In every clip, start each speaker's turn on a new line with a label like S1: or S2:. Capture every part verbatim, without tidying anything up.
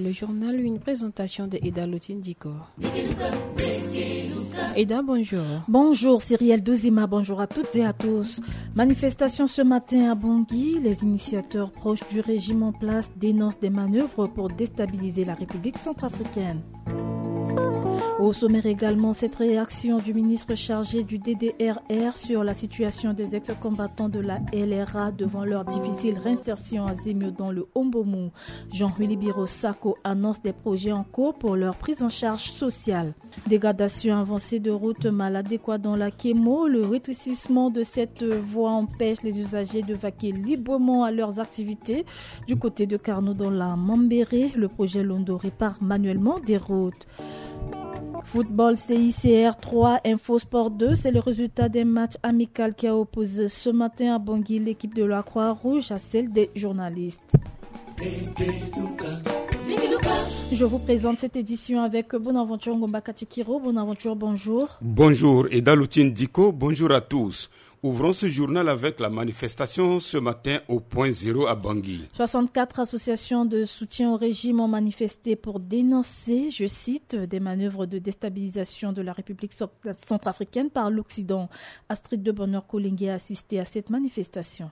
S1: le journal, une présentation de Eda Lotine Diko. Eda, bonjour.
S2: Bonjour Cyrielle Dozima, bonjour à toutes et à tous. Manifestation ce matin à Bangui, les initiateurs proches du régime en place dénoncent des manœuvres pour déstabiliser la République centrafricaine. Au sommaire également, cette réaction du ministre chargé du D D R R sur la situation des ex-combattants de la L R A devant leur difficile réinsertion à Zemio dans le Ombomu. Jean-Wilibiro Sako annonce des projets en cours pour leur prise en charge sociale. Dégradation avancée de route mal adéquate dans la Kémo, le rétrécissement de cette voie empêche les usagers de vaquer librement à leurs activités. Du côté de Carnot dans la Mambéré, le projet Londo répare manuellement des routes. Football C I C R trois, Infosport deux, c'est le résultat des matchs amicaux qui a opposé ce matin à Bangui l'équipe de la Croix-Rouge à celle des journalistes. Je vous présente cette édition avec Bonaventure Ngombakatikiro. Bonaventure, bonjour.
S3: Bonjour, et Daloutine Diko, bonjour à tous. Ouvrons ce journal avec la manifestation ce matin au point zéro à Bangui.
S2: soixante-quatre associations de soutien au régime ont manifesté pour dénoncer, je cite, des manœuvres de déstabilisation de la République centrafricaine par l'Occident. Astrid de Bonheur-Kolingé a assisté à cette manifestation.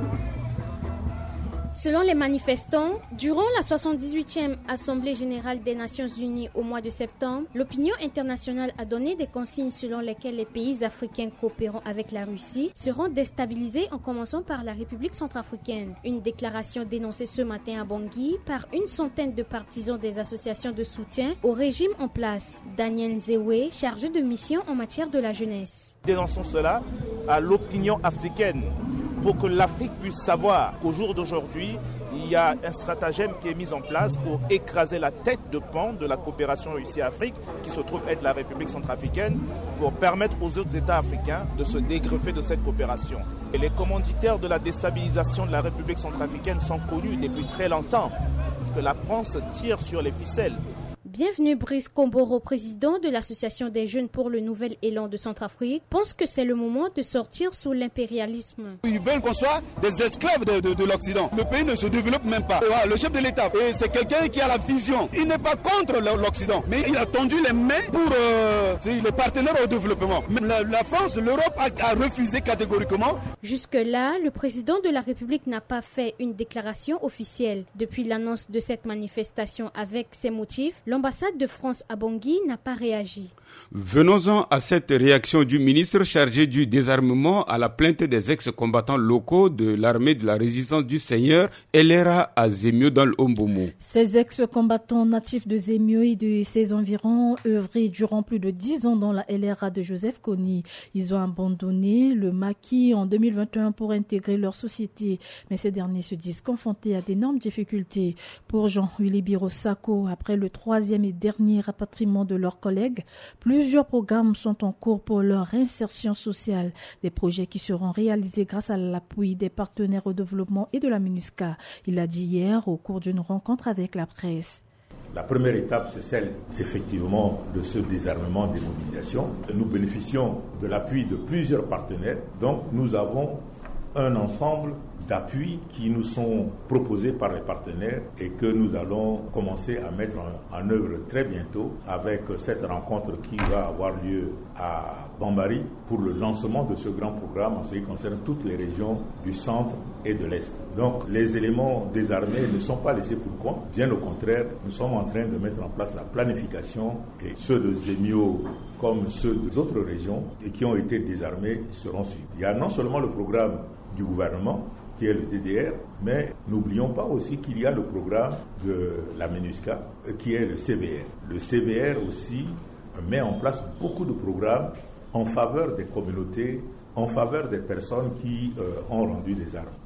S4: Selon les manifestants, durant la soixante-dix-huitième Assemblée générale des Nations unies au mois de septembre, l'opinion internationale a donné des consignes selon lesquelles les pays africains coopérant avec la Russie seront déstabilisés en commençant par la République centrafricaine. Une déclaration dénoncée ce matin à Bangui par une centaine de partisans des associations de soutien au régime en place. Daniel Nzewe, chargé de mission en matière de la jeunesse.
S5: Dénonçons cela à l'opinion africaine, pour que l'Afrique puisse savoir qu'au jour d'aujourd'hui, il y a un stratagème qui est mis en place pour écraser la tête de pan de la coopération Russie-Afrique, qui se trouve être la République centrafricaine, pour permettre aux autres États africains de se dégreffer de cette coopération. Et les commanditaires de la déstabilisation de la République centrafricaine sont connus depuis très longtemps, parce que la France tire sur les ficelles.
S4: Bienvenue Brice Komboro, président de l'Association des jeunes pour le nouvel élan de Centrafrique, pense que c'est le moment de sortir sous l'impérialisme.
S6: Ils veulent qu'on soit des esclaves de, de, de l'Occident. Le pays ne se développe même pas. Voilà, le chef de l'État, et c'est quelqu'un qui a la vision. Il n'est pas contre l'Occident, mais il a tendu les mains pour euh, les partenaires au développement. Mais la, la France, l'Europe a, a refusé catégoriquement.
S4: Jusque-là, le président de la République n'a pas fait une déclaration officielle. Depuis l'annonce de cette manifestation avec ses motifs, l'ambassade de France à Bangui n'a pas réagi.
S3: Venons-en à cette réaction du ministre chargé du désarmement à la plainte des ex-combattants locaux de l'armée de la résistance du Seigneur L R A à Zemio dans le Ombomu.
S2: Ces ex-combattants natifs de Zemio et de ses environs œuvré durant plus de dix ans dans la L R A de Joseph Kony. Ils ont abandonné le maquis en deux mille vingt et un pour intégrer leur société, mais ces derniers se disent confrontés à d'énormes difficultés. Pour Jean-Wilibiro Sako, après le troisième et dernier rapatriement de leurs collègues, plusieurs programmes sont en cours pour leur insertion sociale, des projets qui seront réalisés grâce à l'appui des partenaires au développement et de la MINUSCA. Il l'a dit hier au cours d'une rencontre avec la presse.
S7: La première étape, c'est celle, effectivement, de ce désarmement des mobilisations. Nous bénéficions de l'appui de plusieurs partenaires, donc nous avons un ensemble d'appuis qui nous sont proposés par les partenaires et que nous allons commencer à mettre en, en œuvre très bientôt avec cette rencontre qui va avoir lieu à Bambari pour le lancement de ce grand programme en ce qui concerne toutes les régions du centre et de l'Est. Donc les éléments désarmés ne sont pas laissés pour compte, bien au contraire, nous sommes en train de mettre en place la planification et ceux de Zemio comme ceux des autres régions et qui ont été désarmés seront suivis. Il y a non seulement le programme du gouvernement, qui est le D D R, mais n'oublions pas aussi qu'il y a le programme de la MINUSCA, qui est le C V R. Le C V R aussi met en place beaucoup de programmes en faveur des communautés, en faveur des personnes qui euh, ont rendu des armes.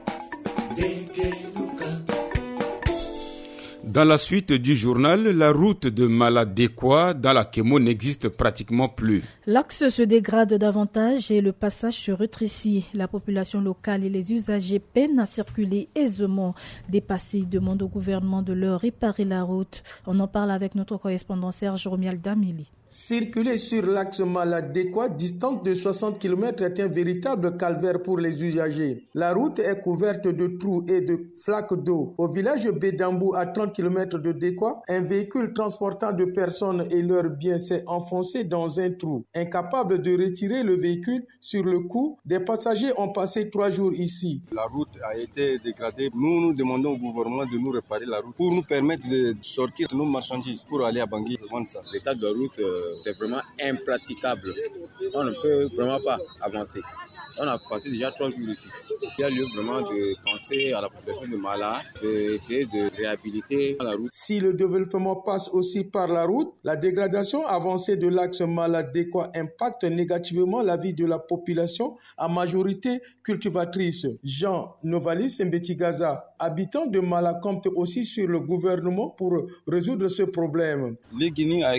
S3: Dans la suite du journal, la route de Maladékwa dans la Kémo n'existe pratiquement plus.
S2: L'axe se dégrade davantage et le passage se rétrécit. La population locale et les usagers peinent à circuler aisément. Dépassés, demandent au gouvernement de leur réparer la route. On en parle avec notre correspondant Serge Romial Damili.
S8: Circuler sur l'axe Maladéquois, distante de soixante kilomètres, est un véritable calvaire pour les usagers. La route est couverte de trous et de flaques d'eau. Au village Bédambou, à trente kilomètres de Déquois, un véhicule transportant de personnes et leurs biens s'est enfoncé dans un trou. Incapable de retirer le véhicule sur le coup, des passagers ont passé trois jours ici.
S9: La route a été dégradée. Nous, nous demandons au gouvernement de nous réparer la route pour nous permettre de sortir nos marchandises pour aller à Bangui.
S10: L'état de la route euh, c'est vraiment impraticable. On ne peut vraiment pas avancer. On a passé déjà trois jours ici. Il y a lieu vraiment de penser à la population de Mala, d'essayer de réhabiliter la route.
S8: Si le développement passe aussi par la route, la dégradation avancée de l'axe Maladéquois impacte négativement la vie de la population, en majorité cultivatrice. Jean Novalis Mbetigaza, habitant de Mala, compte aussi sur le gouvernement pour résoudre ce problème.
S11: L'état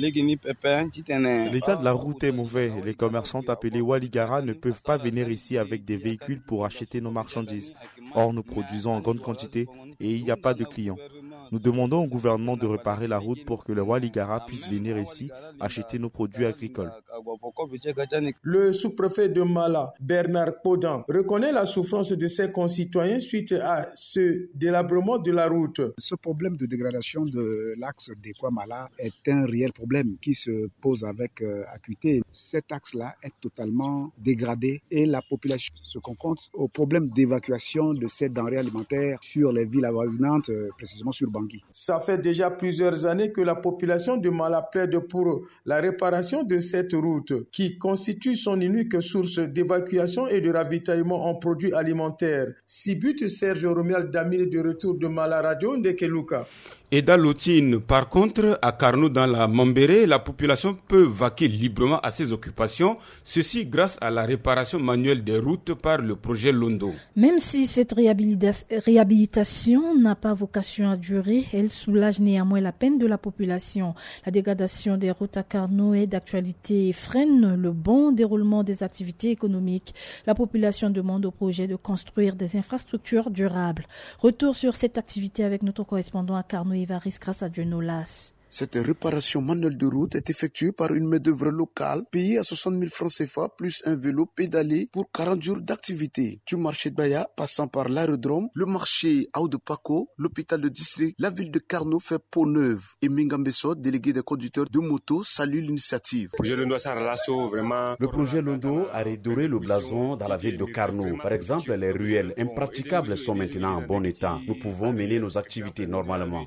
S11: de la route est mauvais. Les commerçants appelés Waligara ne peuvent pas venir ici avec des véhicules pour acheter nos marchandises. Or, nous produisons en grande quantité et il n'y a pas de clients. Nous demandons au gouvernement de réparer la route pour que les Waligara puissent venir ici acheter nos produits agricoles.
S8: Le sous-préfet de Mala, Bernard Podan, reconnaît la souffrance de ses concitoyens suite à ce délabrement de la route.
S12: Ce problème de dégradation de l'axe Déquois-Mala est un réel problème qui se pose avec euh, acuité. Cet axe-là est totalement dégradé et la population se confronte au problème d'évacuation de ces denrées alimentaires sur les villes avoisinantes, euh, précisément sur Bangui.
S8: Ça fait déjà plusieurs années que la population de Mala plaide pour la réparation de cette route qui constitue son unique source d'évacuation et de ravitaillement en produits alimentaires. Sibut Serge Romial Damil de retour de Mala Radio Ndekeluka.
S3: Et dans l'Otine, par contre, à Carnou dans la Mambéré, la population peut vaquer librement à ses occupations, ceci grâce à la réparation manuelle des routes par le projet Londo.
S2: Même si cette réhabilitation n'a pas vocation à durer, elle soulage néanmoins la peine de la population. La dégradation des routes à Carnou est d'actualité et freine le bon déroulement des activités économiques. La population demande au projet de construire des infrastructures durables. Retour sur cette activité avec notre correspondant à Carnou, Évaris, grâce à Dieu Nolas.
S13: Cette réparation manuelle de route est effectuée par une main-d'œuvre locale payée à soixante mille francs C F A plus un vélo pédalé pour quarante jours d'activité. Du marché de Baya, passant par l'aérodrome, le marché Aoudepako, l'hôpital de district, la ville de Carnou fait peau neuve. Et Mingambeso, délégué des conducteurs de moto, salue l'initiative.
S14: Le projet Londo a redoré le blason dans la ville de Carnou. Par exemple, les ruelles impraticables sont maintenant en bon état. Nous pouvons mener nos activités normalement.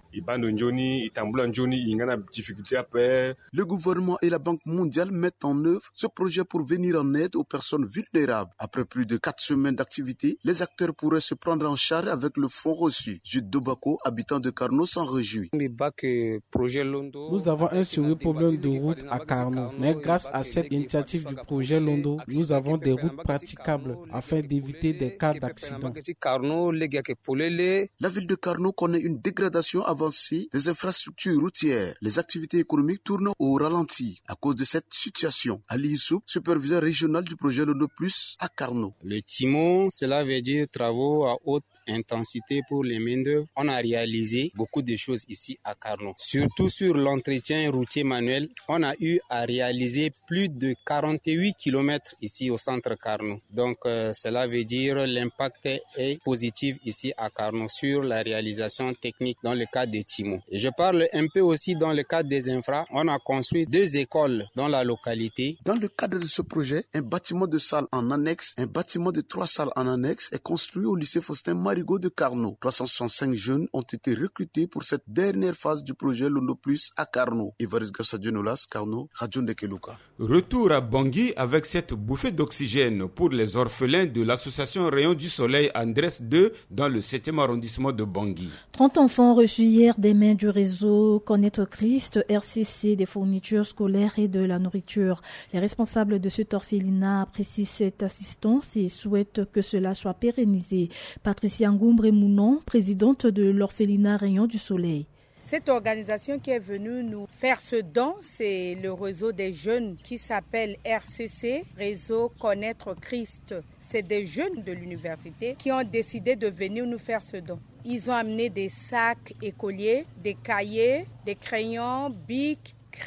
S13: Le gouvernement et la Banque mondiale mettent en œuvre ce projet pour venir en aide aux personnes vulnérables. Après plus de quatre semaines d'activité, les acteurs pourraient se prendre en charge avec le fonds reçu. Jude Dobako, habitant de Carnou, s'en réjouit.
S15: Nous avons un sérieux problème de route à Carnou, mais grâce à cette initiative du projet Londo, nous avons des routes praticables afin d'éviter des cas d'accident.
S13: La ville de Carnou connaît une dégradation avancée des infrastructures routières. Les activités économiques tournent au ralenti à cause de cette situation. Ali Youssouf, superviseur régional du projet Londo Plus à Carnou.
S16: Le T I M O, cela veut dire travaux à haute intensité pour les main-d'œuvre. On a réalisé beaucoup de choses ici à Carnou. Surtout sur l'entretien routier manuel, on a eu à réaliser plus de quarante-huit kilomètres ici au centre Carnou. Donc euh, cela veut dire l'impact est positif ici à Carnou sur la réalisation technique dans le cadre de T I M O. Et je parle un peu aussi dans le cadre des infras. On a construit deux écoles dans la localité.
S13: Dans le cadre de ce projet, un bâtiment de salle en annexe, un bâtiment de trois salles en annexe est construit au lycée Faustin Marigot de Carnou. trois cent soixante-cinq jeunes ont été recrutés pour cette dernière phase du projet Londo Plus à Carnou. Ivaris Gassadionolas, Carnou, Radio Ndekeluka.
S3: Retour à Bangui avec cette bouffée d'oxygène pour les orphelins de l'association Rayon du Soleil Andrés deux dans le septième arrondissement de Bangui.
S2: trente enfants reçus hier des mains du réseau Connaître Christ, R C C, des fournitures scolaires et de la nourriture. Les responsables de cet orphelinat apprécient cette assistance et souhaitent que cela soit pérennisé. Patricia Ngoumbre-Mounon, présidente de l'orphelinat Rayon du Soleil.
S17: Cette organisation qui est venue nous faire ce don, c'est le réseau des jeunes qui s'appelle R C C, Réseau Connaître Christ. C'est des jeunes de l'université qui ont décidé de venir nous faire ce don. Ils ont amené des sacs écoliers, des cahiers, des crayons, bics, craies,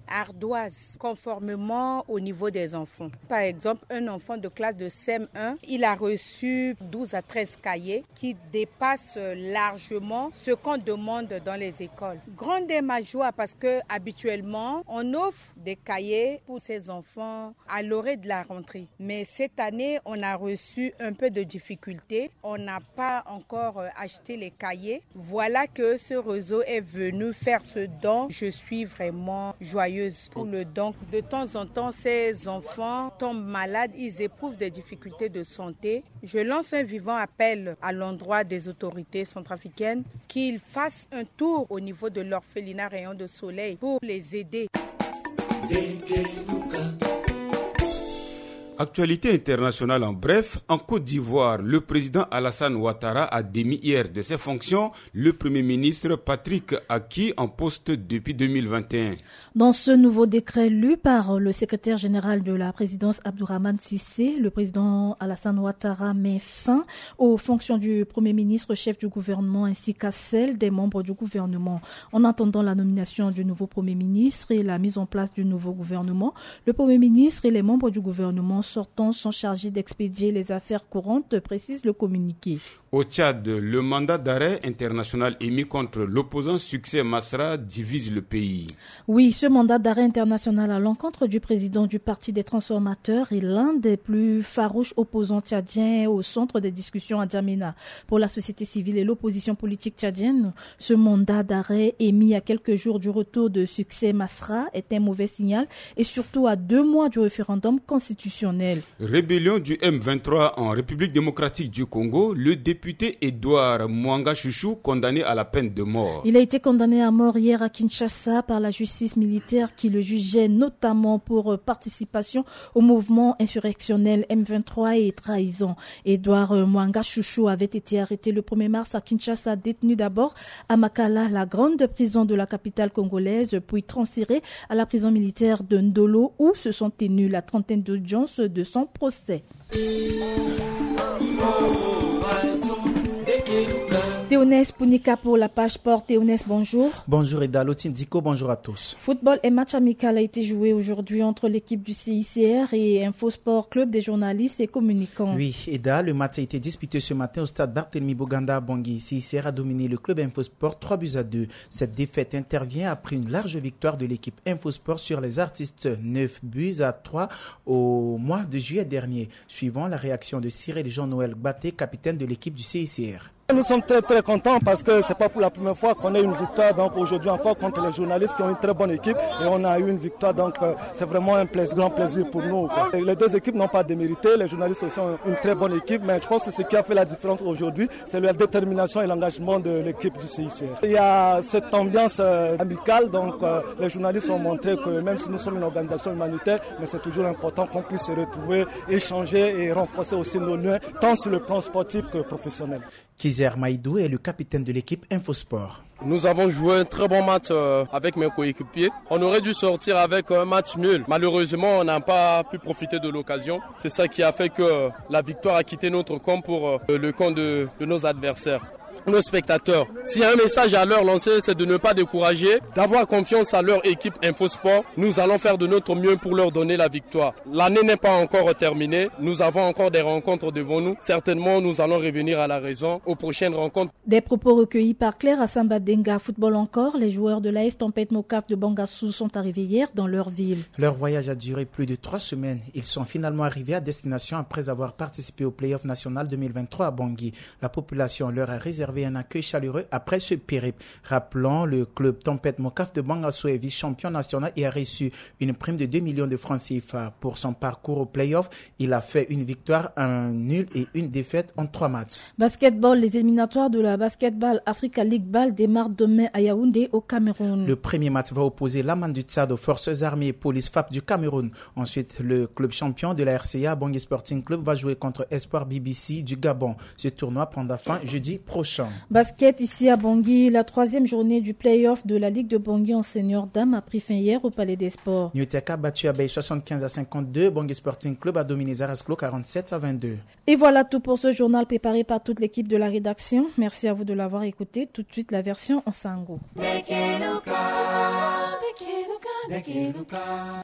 S17: ardoise, conformément au niveau des enfants. Par exemple, un enfant de classe de C M un, il a reçu douze à treize cahiers qui dépassent largement ce qu'on demande dans les écoles. Grande est ma joie parce que habituellement, on offre des cahiers pour ces enfants à l'orée de la rentrée. Mais cette année, on a reçu un peu de difficultés. On n'a pas encore acheté les cahiers. Voilà que ce réseau est venu faire ce don. Je suis vraiment joyeuse pour le don. De temps en temps, ces enfants tombent malades, ils éprouvent des difficultés de santé. Je lance un vivant appel à l'endroit des autorités centrafricaines qu'ils fassent un tour au niveau de l'orphelinat Rayon de Soleil pour les aider.
S3: Actualité internationale en bref, en Côte d'Ivoire, le président Alassane Ouattara a démis hier de ses fonctions le premier ministre Patrick Aki en poste depuis deux mille vingt et un.
S2: Dans ce nouveau décret lu par le secrétaire général de la présidence Abdourahmane Cissé, le président Alassane Ouattara met fin aux fonctions du premier ministre chef du gouvernement ainsi qu'à celles des membres du gouvernement. En attendant la nomination du nouveau premier ministre et la mise en place du nouveau gouvernement, le premier ministre et les membres du gouvernement sortants sont chargés d'expédier les affaires courantes, précise le communiqué.
S3: Au Tchad, le mandat d'arrêt international émis contre l'opposant Succès Masra divise le pays.
S2: Oui, ce mandat d'arrêt international à l'encontre du président du Parti des transformateurs est l'un des plus farouches opposants tchadiens au centre des discussions à Djamena. Pour la société civile et l'opposition politique tchadienne, ce mandat d'arrêt émis à quelques jours du retour de Succès Masra est un mauvais signal et surtout à deux mois du référendum constitutionnel.
S3: Rébellion du M vingt-trois en République démocratique du Congo, le député Edouard Mwanga Chouchou condamné à la peine de mort.
S2: Il a été condamné à mort hier à Kinshasa par la justice militaire qui le jugeait notamment pour participation au mouvement insurrectionnel M vingt-trois et trahison. Edouard Mwanga Chouchou avait été arrêté le premier mars à Kinshasa, détenu d'abord à Makala, la grande prison de la capitale congolaise, puis transféré à la prison militaire de Ndolo où se sont tenues la trentaine d'audiences de son procès. Théonès Pounika pour la page sport. Théonès, bonjour.
S18: Bonjour Eda Lotine Diko, bonjour à tous.
S2: Football et match amical a été joué aujourd'hui entre l'équipe du C I C R et Infosport, club des journalistes et communicants.
S18: Oui, Eda, le match a été disputé ce matin au stade Barthélemy Boganda à Bangui. C I C R a dominé le club Infosport trois buts à deux. Cette défaite intervient après une large victoire de l'équipe Infosport sur les artistes, neuf buts à trois au mois de juillet dernier, suivant la réaction de Cyril Jean-Noël Gbaté, capitaine de l'équipe du C I C R.
S19: Nous sommes très très contents parce que c'est pas pour la première fois qu'on a une victoire donc aujourd'hui encore contre les journalistes qui ont une très bonne équipe et on a eu une victoire donc euh, c'est vraiment un plaisir, grand plaisir pour nous. Quoi. Les deux équipes n'ont pas démérité, les journalistes aussi ont une très bonne équipe mais je pense que ce qui a fait la différence aujourd'hui c'est la détermination et l'engagement de l'équipe du C I C R. Il y a cette ambiance euh, amicale donc euh, les journalistes ont montré que même si nous sommes une organisation humanitaire mais c'est toujours important qu'on puisse se retrouver, échanger et renforcer aussi nos liens tant sur le plan sportif que professionnel.
S18: Kizer Maïdou est le capitaine de l'équipe Infosport.
S20: Nous avons joué un très bon match euh, avec mes coéquipiers. On aurait dû sortir avec un match nul. Malheureusement, on n'a pas pu profiter de l'occasion. C'est ça qui a fait que euh, la victoire a quitté notre camp pour euh, le camp de, de nos adversaires. Nos spectateurs, s'il y a un message à leur lancer, c'est de ne pas décourager, d'avoir confiance à leur équipe Infosport. Nous allons faire de notre mieux pour leur donner la victoire. L'année n'est pas encore terminée, nous avons encore des rencontres devant nous. Certainement, nous allons revenir à la raison aux prochaines rencontres.
S2: Des propos recueillis par Claire Assamba Denga. Football encore, les joueurs de l'A S Tempête Mokaf de Bangassou sont arrivés hier dans leur ville.
S18: Leur voyage a duré plus de trois semaines. Ils sont finalement arrivés à destination après avoir participé au Play-off national deux mille vingt-trois à Bangui. La population leur a réservé un accueil chaleureux après ce périple. Rappelons, le club Tempête Mokaf de Bangassou est vice-champion national et a reçu une prime de deux millions de francs C F A. Pour son parcours au play-off, il a fait une victoire, un nul et une défaite en trois matchs.
S2: Basketball, les éliminatoires de la Basketball Africa League Ball démarrent demain à Yaoundé au Cameroun.
S18: Le premier match va opposer l'Aman du Tchad aux forces armées et police F A P du Cameroun. Ensuite, le club champion de la R C A, Bangui Sporting Club, va jouer contre Espoir B B C du Gabon. Ce tournoi prendra fin jeudi prochain.
S2: Basket ici à Bangui, la troisième journée du play-off de la Ligue de Bangui en senior dames a pris fin hier au Palais des Sports.
S18: Newteka a battu Abeille soixante-quinze à cinquante-deux. Bangui Sporting Club a dominé Zarasklo quarante-sept à vingt-deux.
S2: Et voilà tout pour ce journal préparé par toute l'équipe de la rédaction. Merci à vous de l'avoir écouté. Tout de suite la version en sango.
S21: Dakeluka, Dakeluka.